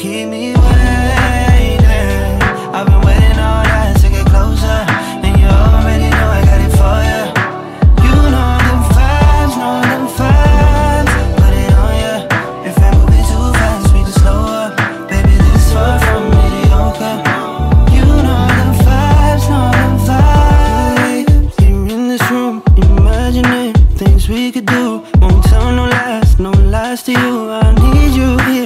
keep me waiting. I've been waiting all night to get closer, and you already know I got it for ya. You know them vibes, put it on ya. If I'm moving too fast, we can slow up. Baby, this far from mediocre. You know them vibes, You're in this room, imagining things we could do. Won't tell no lies to you. I need you here